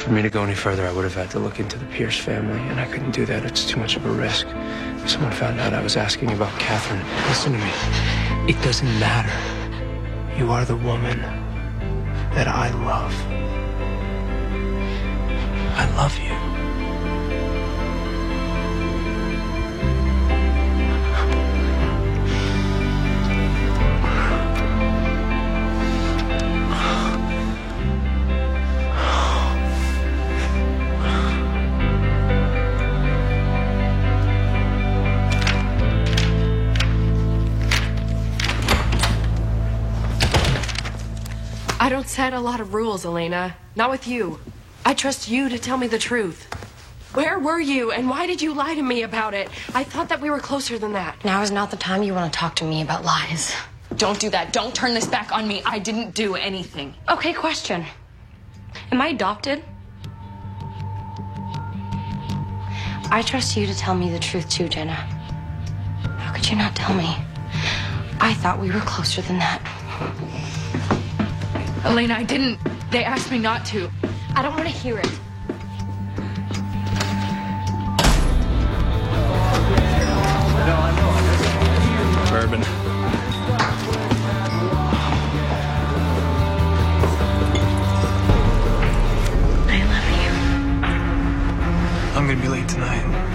For me to go any further, I would have had to look into the Pierce family, and I couldn't do that. It's too much of a risk. If someone found out I was asking about Catherine, listen to me. It doesn't matter. You are the woman that I love. I love you. I don't set a lot of rules, Elena. Not with you. I trust you to tell me the truth. Where were you, and why did you lie to me about it? I thought that we were closer than that. Now is not the time you want to talk to me about lies. Don't do that. Don't turn this back on me. I didn't do anything. Okay, question. Am I adopted? I trust you to tell me the truth too, Jenna. How could you not tell me? I thought we were closer than that. Elena, I didn't. They asked me not to. I don't want to hear it. Bourbon. I love you. I'm gonna be late tonight.